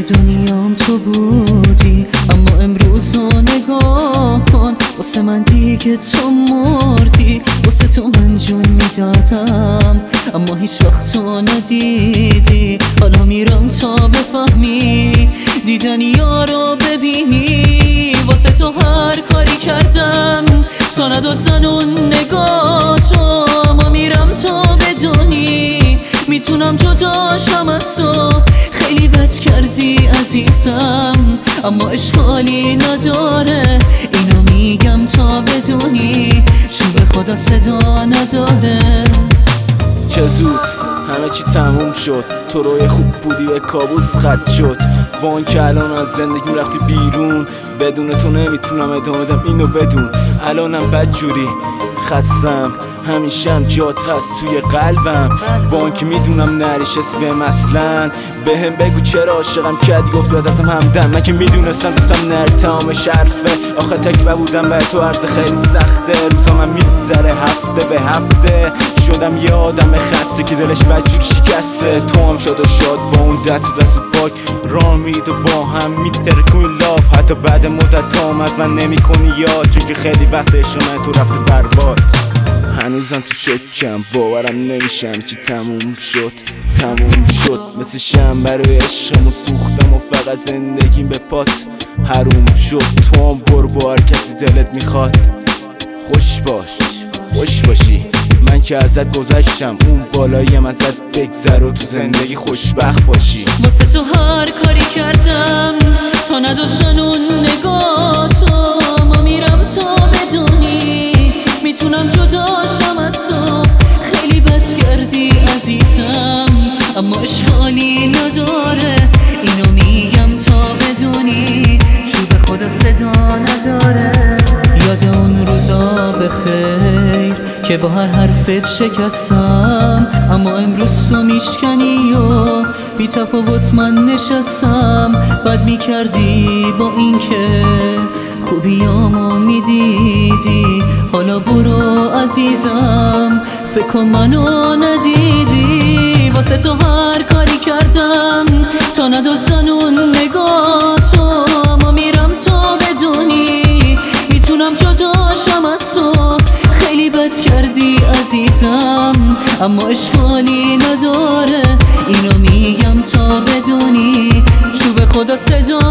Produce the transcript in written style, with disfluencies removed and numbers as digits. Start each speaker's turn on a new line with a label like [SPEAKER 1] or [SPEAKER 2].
[SPEAKER 1] دنیام تو بودی، اما امروز رو نگاه کن، واسه من دیگه تو مردی. واسه تو من جون میدادم اما هیچ وقت تو ندیدی. حالا میرم تا بفهمی، دیدنیا رو ببینی. واسه تو هر کاری کردم تا ندازن اون نگاه تو، اما میرم تا بدونی میتونم جداشم از تو. خیلی بد کردی عزیزم اما اشکالی نداره، اینو میگم تا بدونی چون به خدا صدا نداره.
[SPEAKER 2] چه زود همه چی تموم شد، تو روی خوب بودی به کابوس خط شد. وان که الان از زندگیم رفتی بیرون، بدون تو نمیتونم ادامه بدم اینو بدون. الانم بدجوری خستم، همیشه هم جات هست توی قلبم. بانک میدونم نریشست به مثلا، به هم بگو چرا عاشقم کردی گفت باید ازم همدم. من که میدونستم دوستم نری تمام شرفه، آخه تکبه بودم به تو عرض خیلی سخته. روزا من میگذره هفته به هفته، شدم یه آدم خسته که دلش بدجوری شکسته. تو هم شد و شاد با اون دست پاک راه میرید و با هم میترکونی لاف. حتی بعد مدت هم از من نمی کنی یاد، چون که خیلی وقت عشق تو رفته برباد. هنوزم تو شکم باورم نمیشم چی تموم شد. مثل شم برای عشقمو سوختم و فقط زندگیم به پات حروم شد. تو هم برو با هر کسی دلت میخواد خوش باشی. من که ازت گذشتم اون بالایم ازت بگذر و تو زندگی خوشبخت باشی.
[SPEAKER 1] واسه تو هر کاری کردم تا نداشتن اون نگاه تو، اما میرم تا بدونی میتونم جداشم از تو. خیلی بد کردی عزیزم اما اشکالی نداره، اینو میگم تا بدونی چون به خدا صدا نداره. یاد اون روزا بخیر که با هر حرفت شکستم، اما امروز تو میشکنی و بی تفاوت من نشستم. بد میکردی با این که خوبیامو میدیدی. حالا برو عزیزم فکر کن منو ندیدی. واسه تو هر کاری کردم تا ندازن اون نگاه تو، اما میرم تا بدونی میتونم جداشم از تو. خیلی بد کردی عزیزم اما اشکالی نداره، اینو میگم تا بدونی چون به خدا صدا